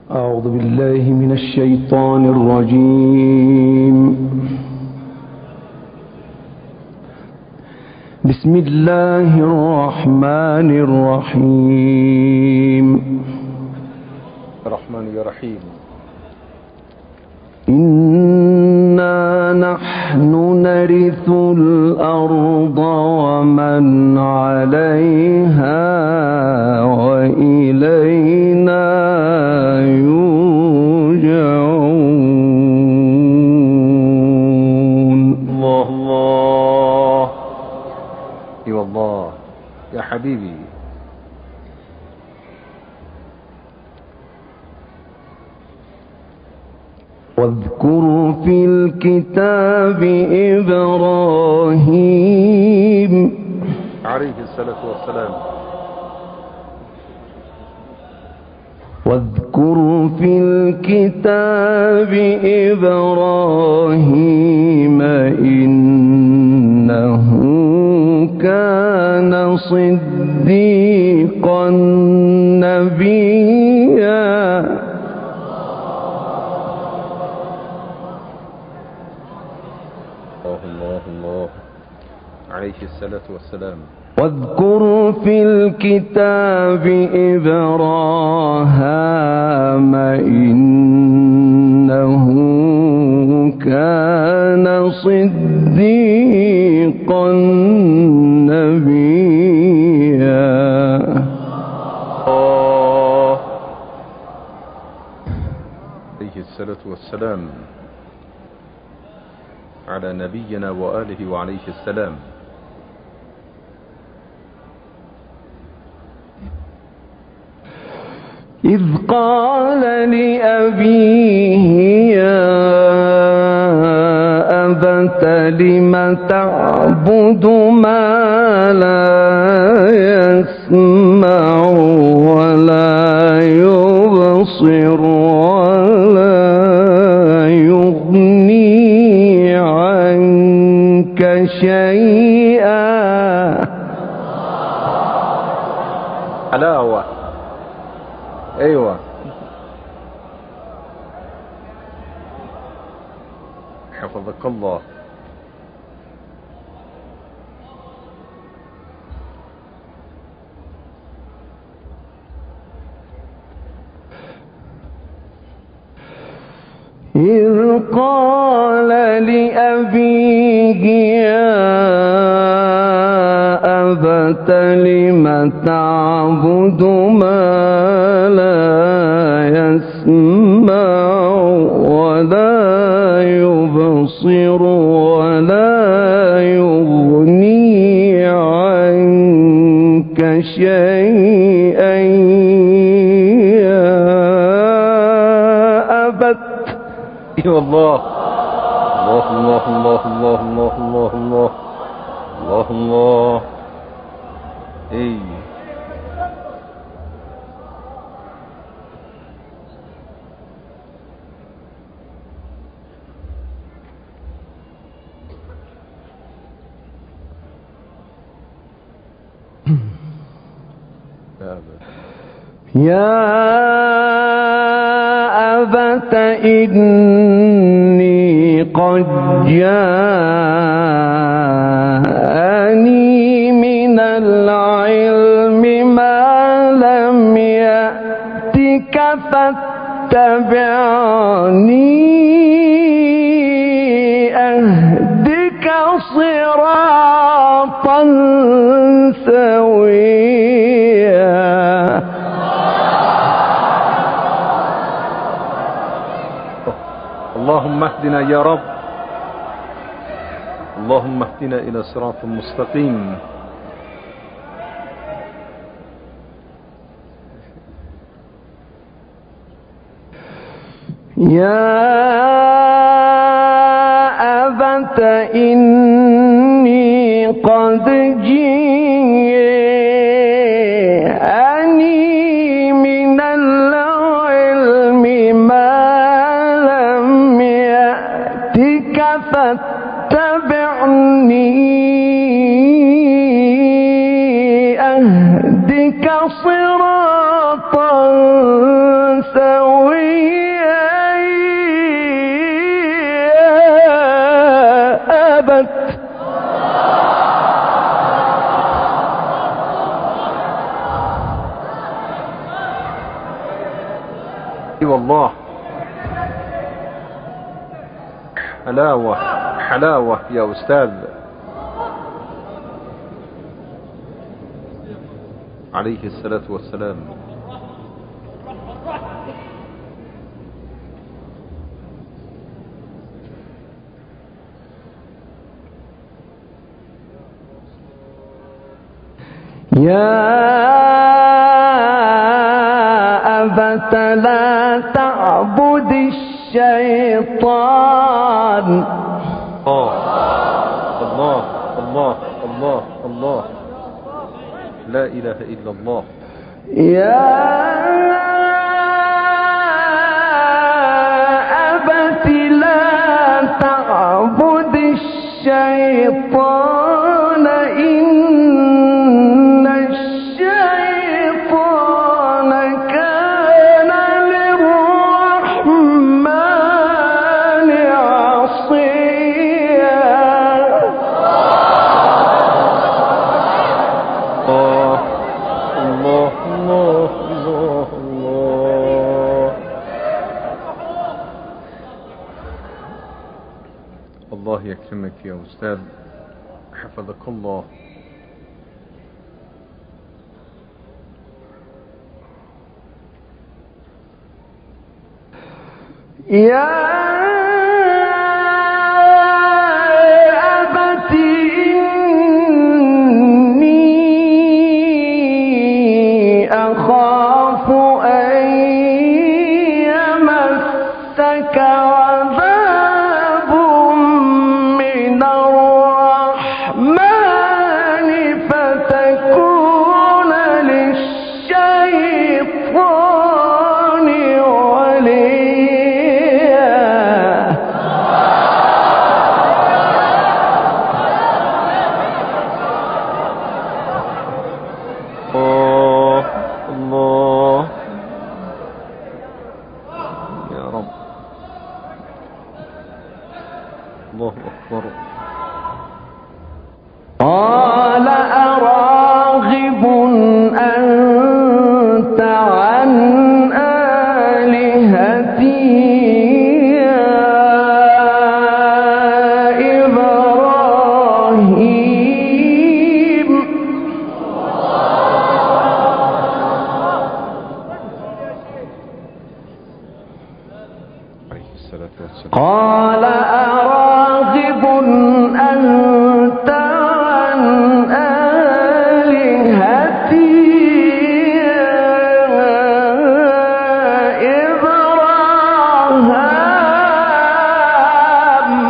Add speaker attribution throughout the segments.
Speaker 1: أعوذ بالله من الشيطان الرجيم. بسم الله الرحمن الرحيم.
Speaker 2: الرحمن الرحيم.
Speaker 1: إنا نحن نرث الأرض ومن عليها وإلينا يرجعون.
Speaker 2: الله الله. اي والله يا حبيبي.
Speaker 1: واذكر في الكتاب إبراهيم
Speaker 2: عليه الصلاة والسلام.
Speaker 1: واذكر في الكتاب إبراهيم إنه كان صديقا نبيا.
Speaker 2: الله الله عليه الصلاة والسلام.
Speaker 1: واذكر في الكتاب إبراهام إنه كان صديقا نبيا.
Speaker 2: عليه الصلاة والسلام على نبينا وآله وعليه السلام.
Speaker 1: إذ قال لأبيه يا أبت لم تعبد ما لا يسمع ولا يبصر ولا يغني عنك شيئا.
Speaker 2: حلاوة. ايوه. حفظك الله.
Speaker 1: إذ قال لأبيه يا أبت لم تعبد ما لا يسمع ولا يبصر ولا يغني عنك شيئا يا أبت.
Speaker 2: اي والله. الله الله الله الله الله الله الله الله الله. اي
Speaker 1: يا أبت إني قد جاءني من العلم ما لم يأتك فاتبعني أهدك صراطا سويا.
Speaker 2: اللهم اهدنا يا رب. اللهم اهدنا إلى صراط مستقيم.
Speaker 1: يا أبت إني قد جاءني من العلم ما لم يأتك فاتبعني أهدك صراطا سويا.
Speaker 2: اي والله، حلاوة حلاوة يا أستاذ. عليه الصلاة والسلام.
Speaker 1: يا أبت لا تعبد الشيطان.
Speaker 2: الله الله الله الله، لا إله إلا الله.
Speaker 1: يا أبت لا تعبد الشيطان، إن الشيطان كان للرحمن عصيا.
Speaker 2: الله الله الله الله. الله يكرمك يا أستاذ، حفظك الله.
Speaker 1: يا أبت إني أخاف أن يمسك عذاب من الرحمن فتكون للشيطان وليا.
Speaker 2: الله يا رب. الله أكبر.
Speaker 1: قال أراغب أنت عن آلهتي يا إبراهيم.
Speaker 2: عليه الصلاة والسلام.
Speaker 1: قال أراغب أنت عن آلهتي يا إبراهيم.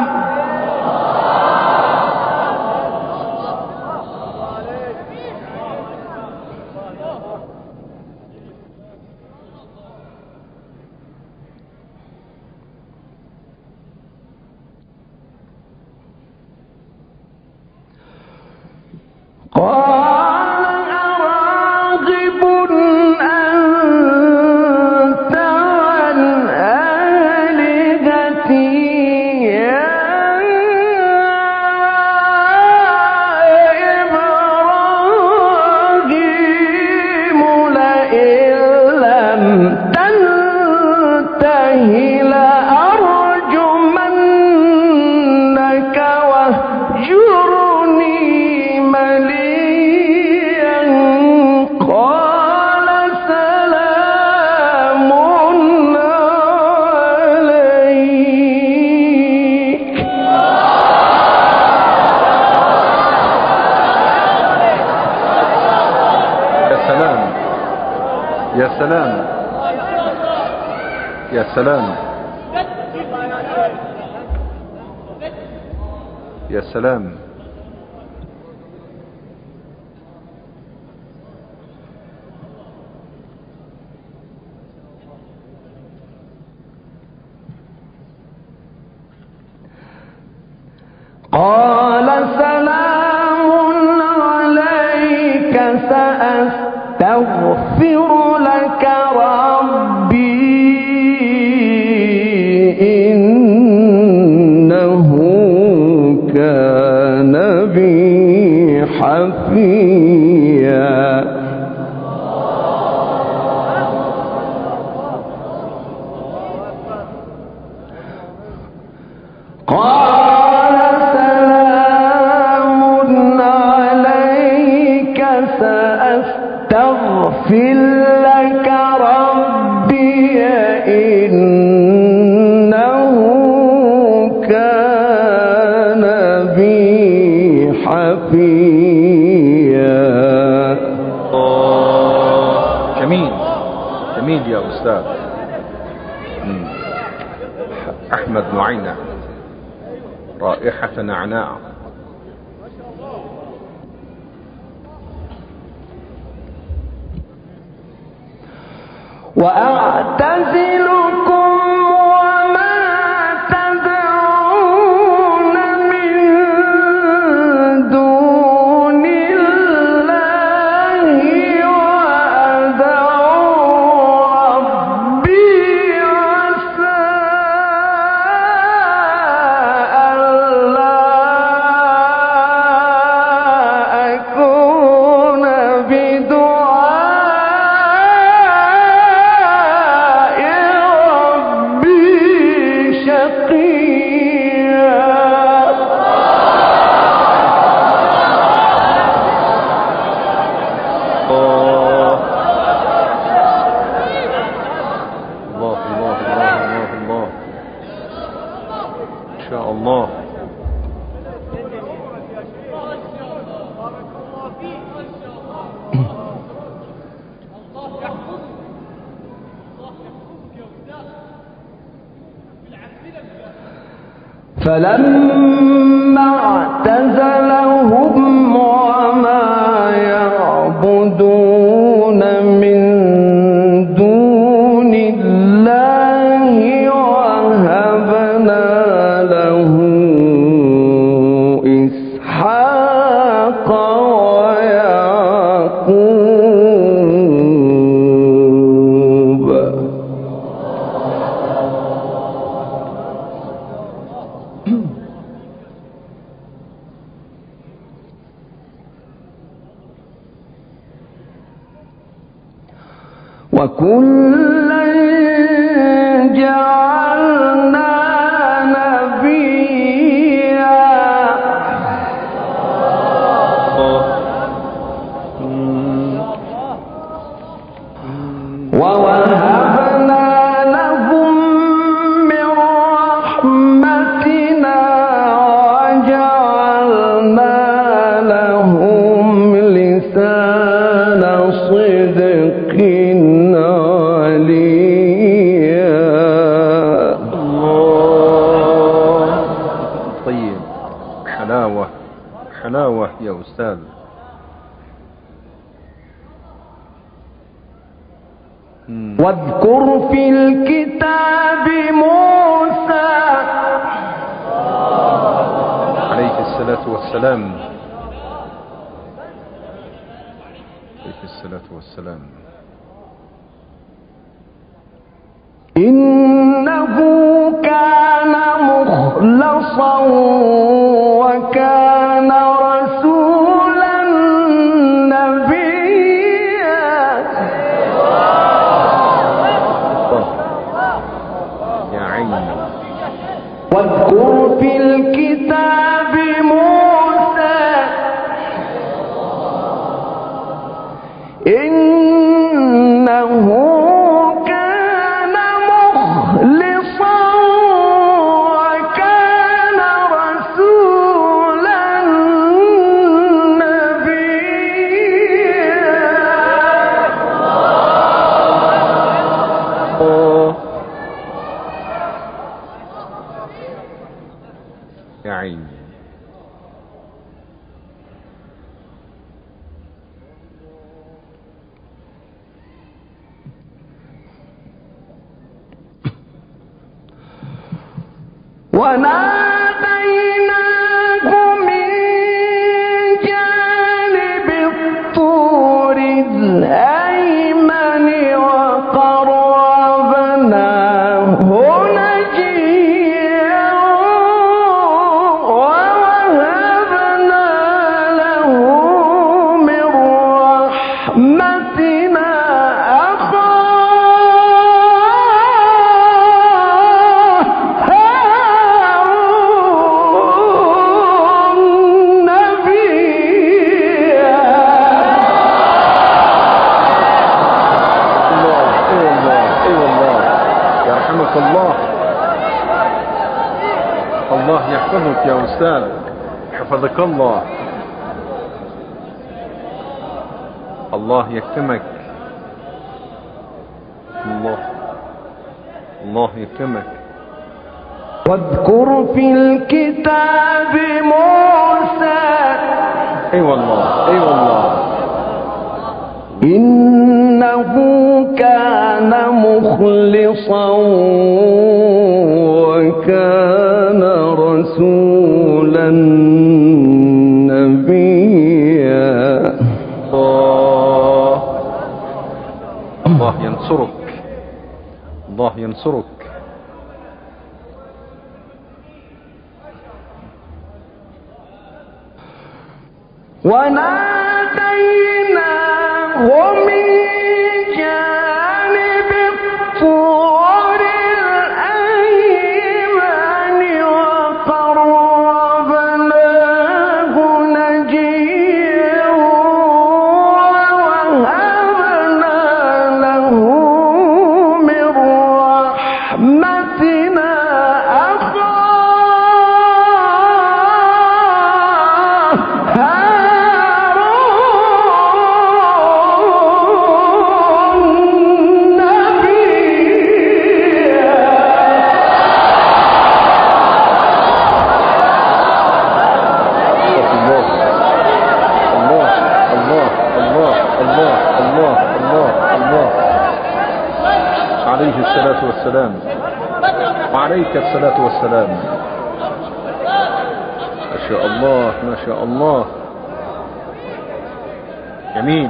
Speaker 1: قال أراغب أنت عن آلهتي يا إبراهيم لئن لم تنته لأرجمنك واهجرني مليا. قال سلام عليك.
Speaker 2: يا سلام يا سلام يا سلام يا سلام.
Speaker 1: قال سلام عليك سأستغفر لك ربي إنه كان بي حفيا.
Speaker 2: أستاذ. أحمد معينة، رائحة نعناع.
Speaker 1: وأعتزلكم وما تدعون من دون الله وأدعو ربي عسى ألا أكون بدعاء ربي شقيا.
Speaker 2: الله الله الله الله الله. إن شاء الله.
Speaker 1: فلما اعتزلهم وما يعبدون من دون الله وهبنا له إسحاق ويعقوب. وكلا جعلنا نبيا ووهبنا لهم من رحمتنا وجعلنا لهم لسان صدق عليا.
Speaker 2: الله. طيب، حلاوة حلاوة يا أستاذ.
Speaker 1: واذكر في الكتاب موسى
Speaker 2: عليه الصلاة والسلام. عليه الصلاة والسلام.
Speaker 1: إنه كان مخلصا وكان رسولا نبيا.
Speaker 2: يا عيني.
Speaker 1: واذكر في الكتاب موسى إنه كان مخلصا وكان رسولا نبيا.
Speaker 2: يا عيني.
Speaker 1: وناديناه من جانب الطور الأيمن وقربناه نجيا ووهبنا له من رحمتنا
Speaker 2: الله. الله يحفظك يا أستاذ، حفظك الله. الله يكتمك. الله. الله يكرمك.
Speaker 1: واذكر في الكتاب موسى.
Speaker 2: اي والله، اي والله.
Speaker 1: إنه كان مخلصا وكان رسولا نبيا.
Speaker 2: الله ينصرك، الله ينصرك.
Speaker 1: وناديناه من جانب الطور الأيمن وقربناه نجيا ووهبنا له من رحمتنا
Speaker 2: عليه الصلاة والسلام وعليك الصلاة والسلام. ما شاء الله، ما شاء الله. جميل.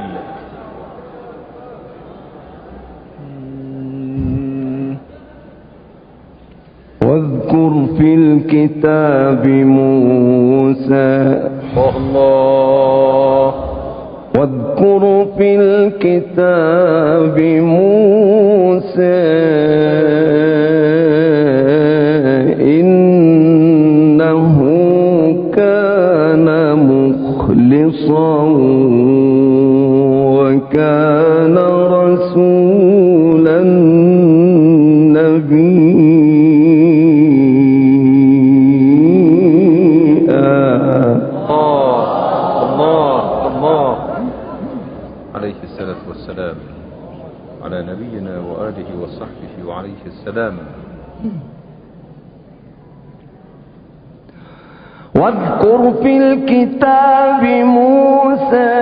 Speaker 1: واذكر في الكتاب موسى.
Speaker 2: الله.
Speaker 1: واذكر في الكتاب موسى إنه كان مخلصا وكان رسولا
Speaker 2: والسلام على نبينا وآله وصحبه وعليه السلام.
Speaker 1: واذكر في الكتاب موسى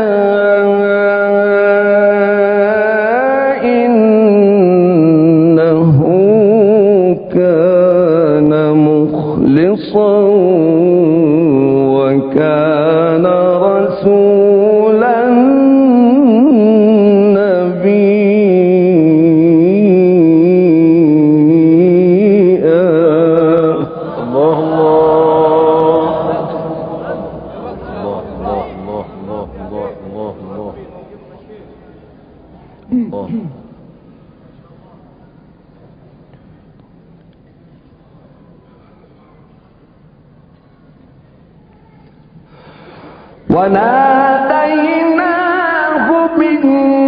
Speaker 1: إنه كان مخلصا وكان رسولا وناديناه من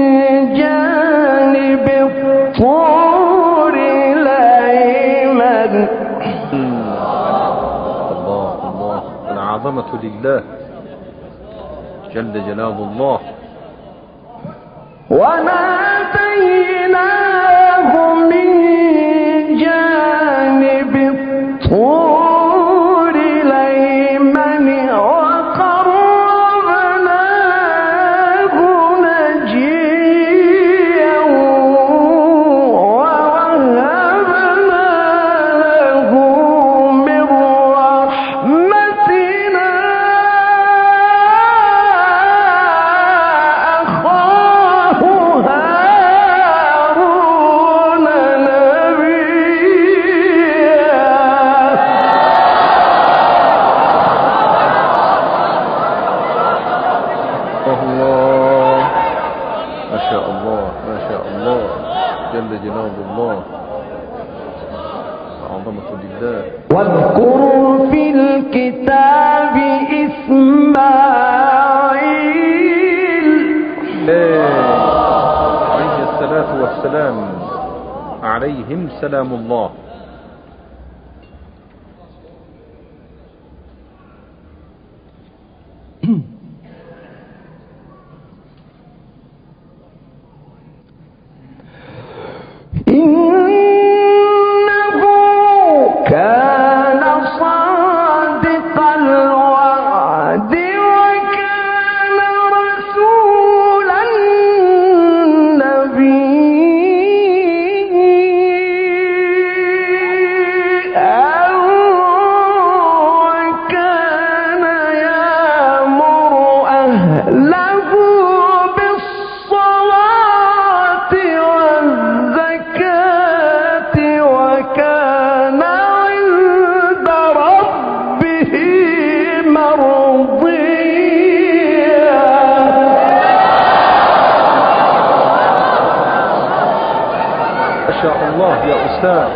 Speaker 1: جانب الطور الأيمن.
Speaker 2: الله الله. العظمة لله جل جلال الله.
Speaker 1: وناديناه من جانب الطور الأيمن وقربناه نجيا ووهبنا له من رحمتنا أخاه هارون
Speaker 2: الله. ما شاء الله، ما شاء الله. جل جلال الله. العظمة لله.
Speaker 1: واذكر في الكتاب إسماعيل.
Speaker 2: عليه الصلاة والسلام. عليهم سلام الله.
Speaker 1: إنه
Speaker 2: ما شاء الله يا أستاذ.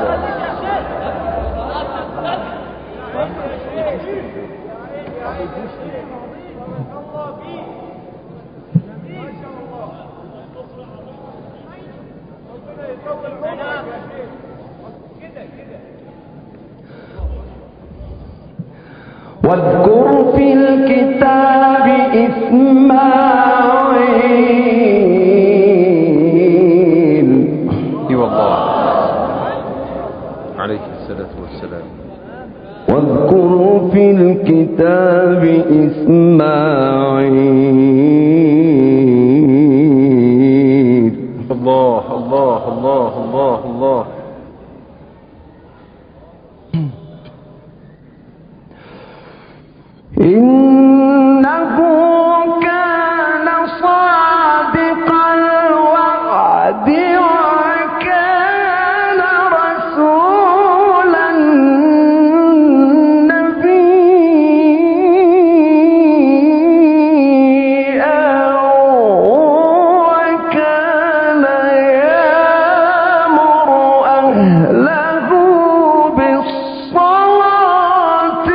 Speaker 1: واذكر في الكتاب إسماعيل.
Speaker 2: اي والله عليه الصلاة والسلام.
Speaker 1: واذكر في الكتاب إسماعيل.
Speaker 2: الله الله الله الله الله.
Speaker 1: إنه كان صادق الوعد وكان رسولا نبيا وكان يأمر أهله بالصلاة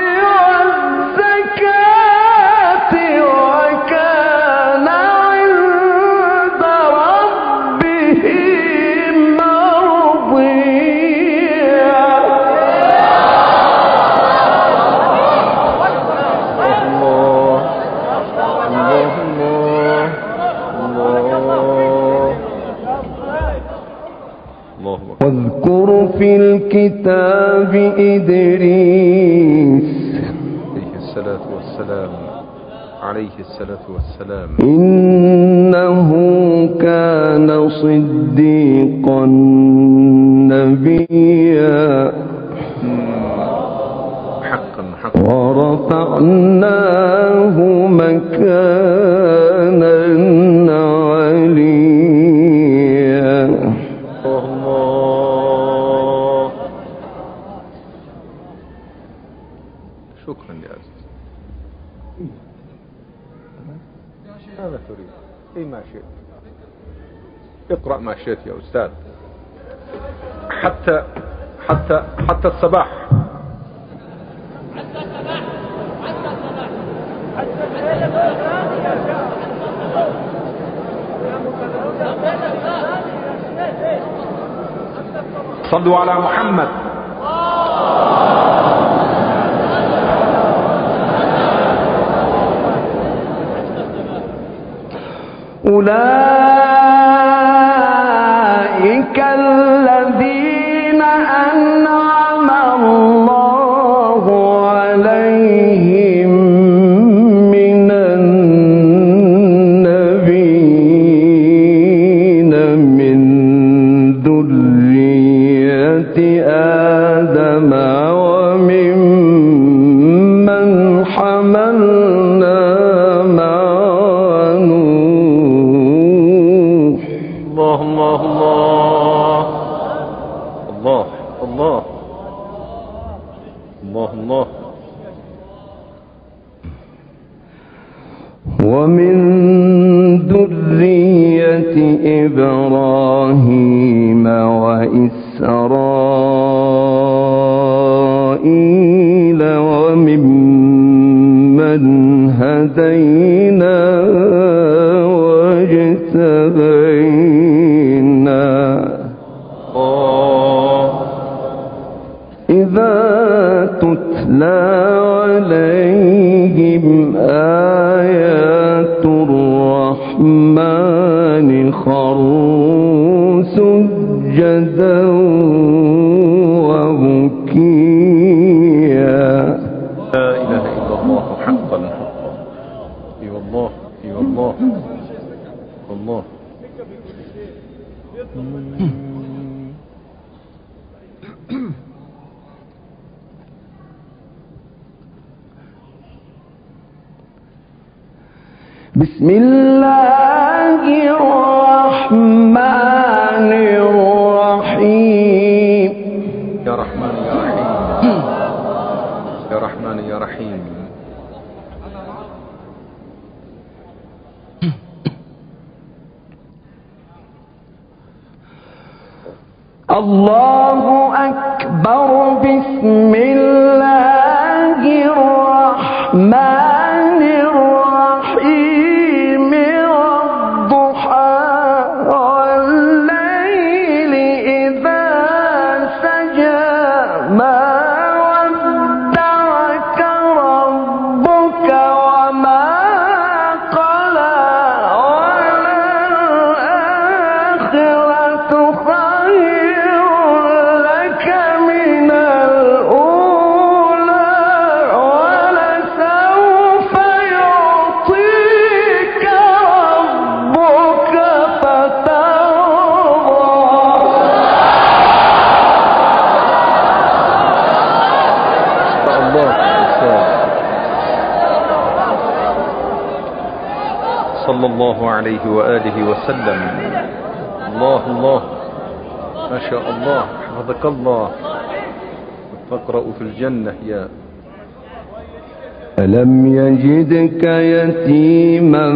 Speaker 1: والزكاة وكان عند ربه مرضيا.
Speaker 2: الله الله الله الله أكبر.
Speaker 1: واذكر في الكتاب إدريس.
Speaker 2: عليه الصلاة والسلام. عليه الصلاة والسلام.
Speaker 1: إنه كان صديقا نبيا
Speaker 2: حقا حقا.
Speaker 1: ورفعناه مكانا عليا.
Speaker 2: الله. شكرا يا عزيز. ماذا تريد؟ اي ما شئت. اقرأ ما شئت يا أستاذ. حتى الصباح. صلوا على محمد.
Speaker 1: أولئك الذين أنعم الله عليهم من النبيين من ذرية آدم وممن حملنا مع نوح.
Speaker 2: الله الله الله الله الله الله.
Speaker 1: ومن ذرية إبراهيم وإسرائيل وممن هدينا واجتبينا. إذا تتلى عليهم آيات الرحمن خروا سجدا وبكيا.
Speaker 2: لا إله إلا الله حقا حقا. اي والله اي والله والله.
Speaker 1: بسم الله الرحمن الرحيم.
Speaker 2: يا رحمن يا رحيم. يا رحمن يا رحيم.
Speaker 1: الله أكبر. بسم الله الرحمن الرحيم. والضحى والليل إذا سجى ما ودعك ربك وما قلى وللآخرة خير لك من الأولى ولسوف يعطيك ربك فترضى.
Speaker 2: الله صلى الله عليه وآله وسلم. الله الله ما شاء الله، حفظك الله. تقرأ في الجنة يا
Speaker 1: ألم يجدك يتيما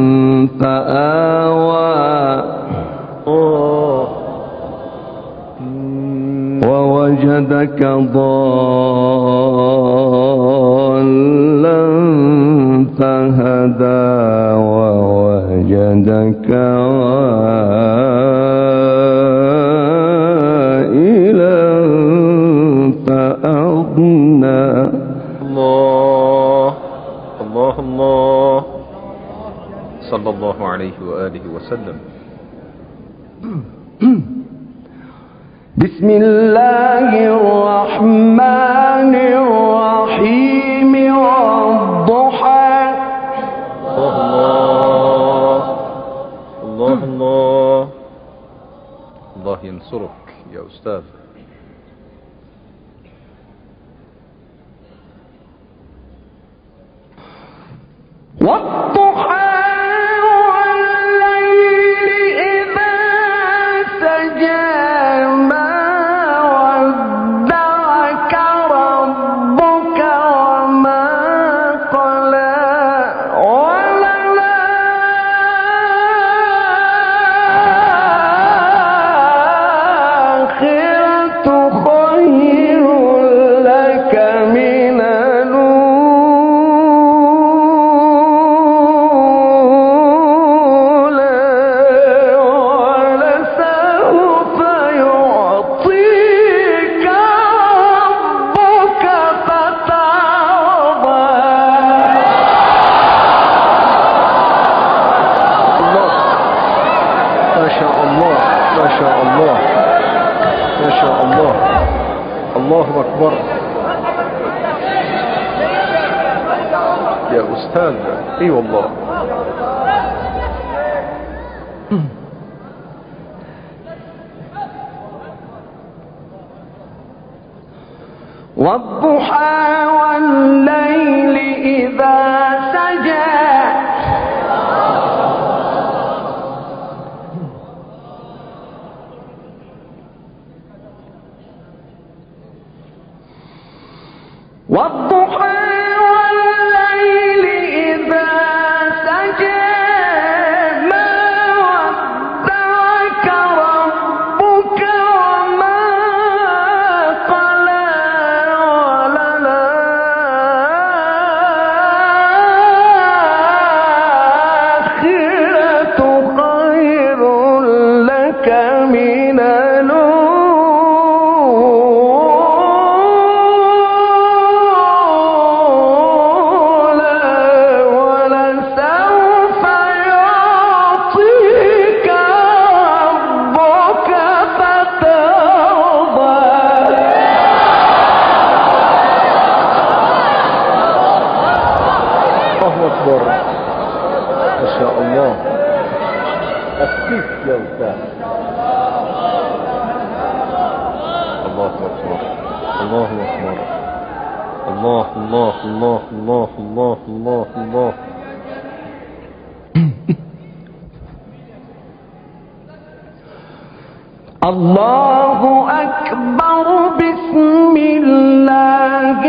Speaker 1: فآوى ووجدك ضالا فهدى ووجدك عائلا فأغنى.
Speaker 2: الله الله الله صلى الله عليه وآله وسلم.
Speaker 1: بسم الله الرحمن الرحيم. والضحى.
Speaker 2: الله الله الله الله ينصرك يا أستاذ.
Speaker 1: والضحى والليل إذا سجى ما ودعك ربك وما قلى وللآخرة خير لك من
Speaker 2: الله أكبر يا أستاذ. اي والله.
Speaker 1: والضحى والليل إذا سجى والضحى والليل إذا سجى ما ودعك ربك وما قلى وللآخرة خير لك من
Speaker 2: ما شاء الله. أكيد يا أستاذ. الله أكبر الله أكبر الله الله الله الله الله الله الله.
Speaker 1: الله أكبر. بسم الله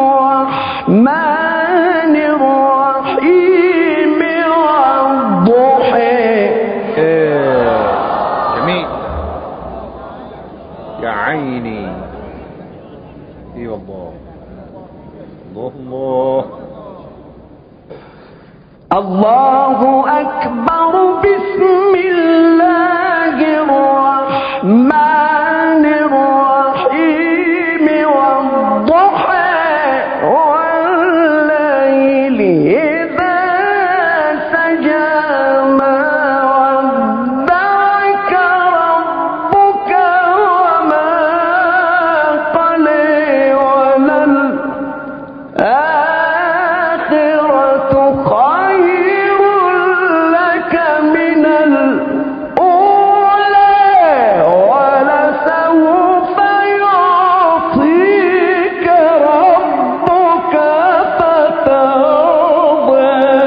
Speaker 1: الرحمن الرحيم. والضحى.
Speaker 2: جميل. يا عيني. اي والله. الله الله.
Speaker 1: الله أكبر. بسم الله الرحمن الرحيم. والضحى والليل إذا سجى ما ودعك ربك وما قلى وللآخرة خير لك من الأولى ولسوف يعطيك ربك فترضى.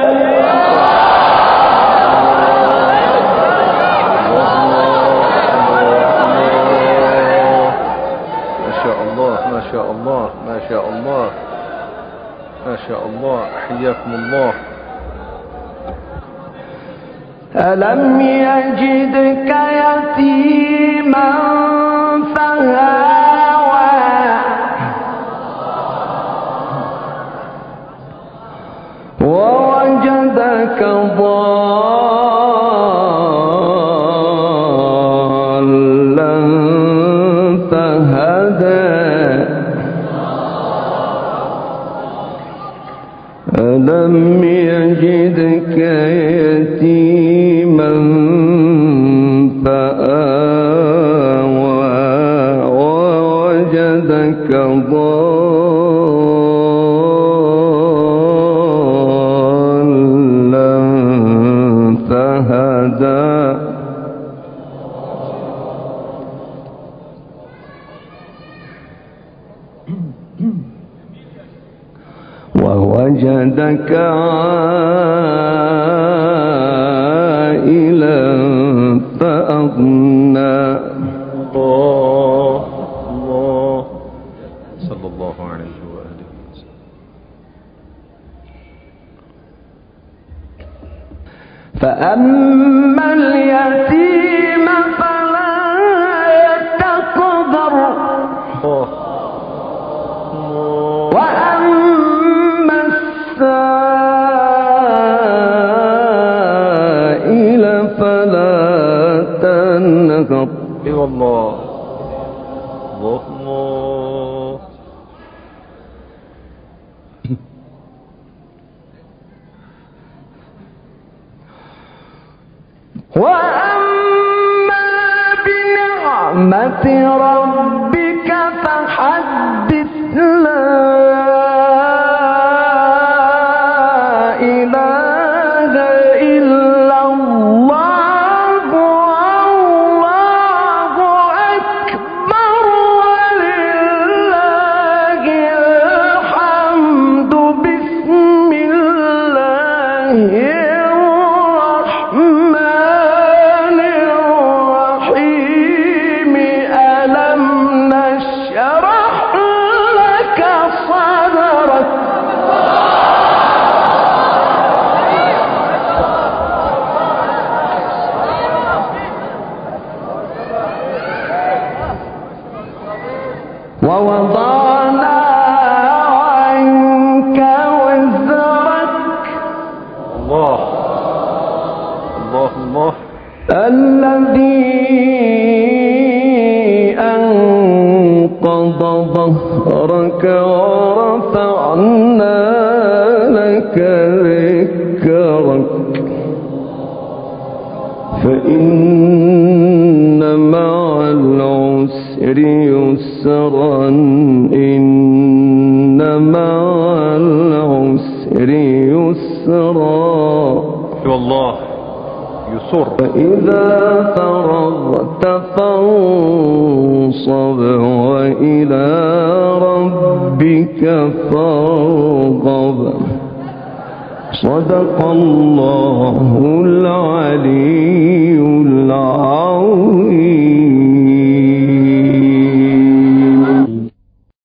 Speaker 2: ما شاء الله ما شاء الله ما شاء الله ما شاء الله. حياكم الله.
Speaker 1: ألم يجدك يتيما فهاوى ووجدك ضالا فهدى. ألم يجدك يتيما فآوى ووجدك ضالا فهدى. ووجدك عائلا فأغنى.
Speaker 2: الله الله. صلى الله عليه وآله وسلم.
Speaker 1: فأما اليتيم فلا تقهر وأما السائل فلا تنهر.
Speaker 2: اي والله. الله الله.
Speaker 1: وأما بنعمة ربك فحدث. لا إله إلا الله والله أكبر ولله الحمد. بسم الله الرحمن الرحيم. ألم نشرح لك صدرك. ووضعنا عنك وزرك
Speaker 2: الله الله الله.
Speaker 1: الذي أنقض ظهرك ورفعنا لك ذكرك. فإن مع العسر يسرا. إن مع العسر يسرا.
Speaker 2: اي والله. يسر.
Speaker 1: فإذا فرغت فانصب وإلى ربك فارغب. صدق الله العلي